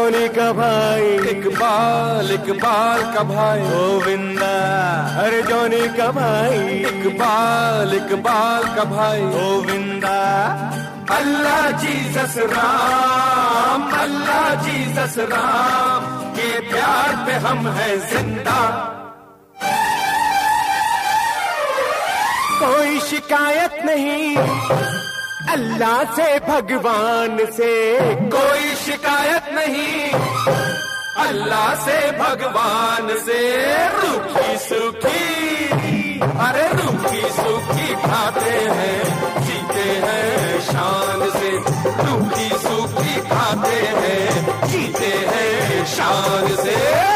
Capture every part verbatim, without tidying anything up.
Johnny का भाई, इकबाल इकबाल का भाई गोविंदा। अरे जॉनी का भाई, इकबाल इकबाल का भाई गोविंदा। अल्लाह जीसस राम, अल्लाह जीसस राम, के प्यार पे हम हैं जिंदा। कोई शिकायत नहीं अल्लाह से भगवान से, कोई शिकायत नहीं अल्लाह से भगवान से। रूखी सूखी, अरे रूखी सूखी खाते हैं, जीते हैं शान से। रूखी सूखी खाते हैं, जीते हैं शान से।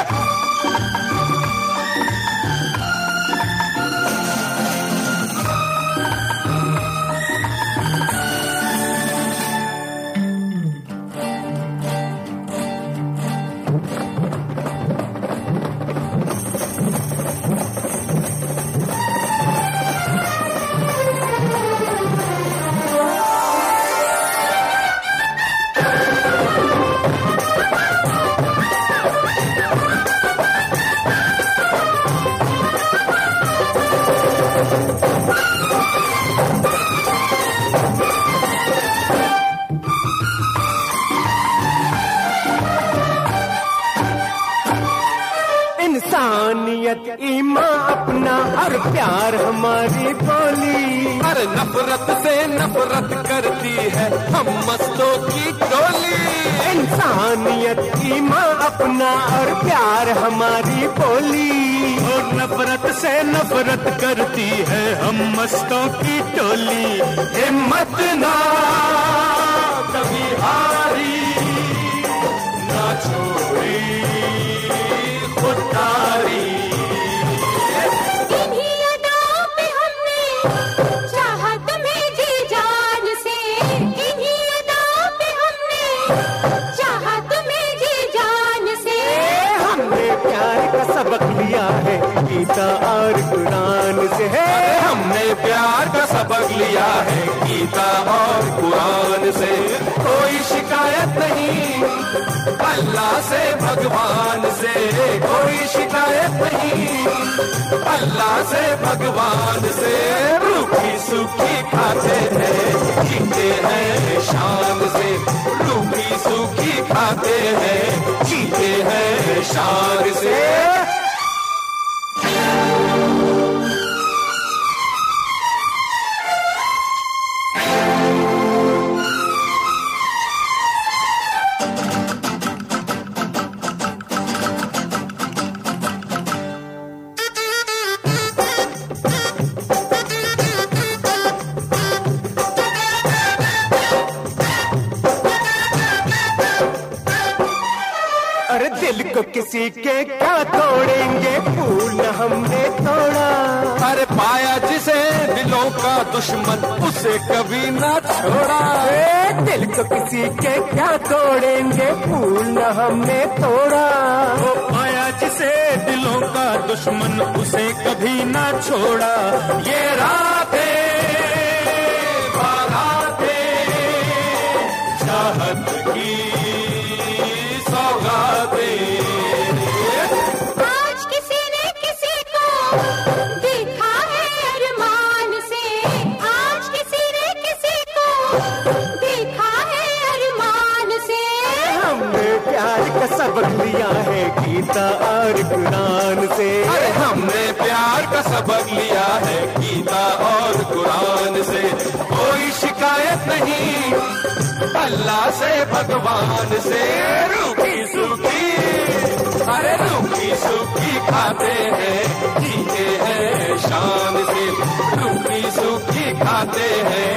इंसानियत ईमान अपना और प्यार हमारी बोली। अरे नफरत से नफरत करती है हम मस्तों की टोली। इंसानियत ईमान अपना और प्यार हमारी बोली। और नफरत से नफरत करती है हम मस्तों की टोली। हिम्मत ना कभी हारी, ना छोड़ी खुददारी। इन्हीं अदाओं पे हमने चाहा तुम्हें जी जान से। इन्हीं अदाओं पे हमने चाहा तुम्हें जी जान से। हमने प्यार का सबक लिया है गीता और कुरान से है। हमने प्यार का सबक लिया है गीता और कुरान से। कोई शिकायत नहीं अल्लाह से भगवान से, कोई शिकायत नहीं अल्लाह से भगवान से। रूखी सूखी खाते हैं, जीते हैं शान से। रूखी सूखी खाते हैं, जीते हैं शान से। अरे दिल को किसी के क्या तोड़ेंगे, फूल न हमने तोड़ा। अरे पाया जिसे दिलों का दुश्मन, उसे कभी ना छोड़ा। ए, दिल को किसी के क्या तोड़ेंगे, फूल न हमने तोड़ा। वो पाया जिसे दिलों का दुश्मन, उसे कभी ना छोड़ा। ये रातें बारातें चाहत की सौगातें। आज किसी ने किसी को देखा है अरमान से। आज किसी ने किसी को देखा है अरमान से। हमने प्यार का सबक लिया है गीता और कुरान से। अरे हमने प्यार का सबक लिया है गीता और कुरान से। कोई शिकायत नहीं अल्लाह से भगवान से। रूखी सूखी, अरे रूखी सूखी खाते हैं, जीते हैं शान से। रूखी सूखी खाते हैं,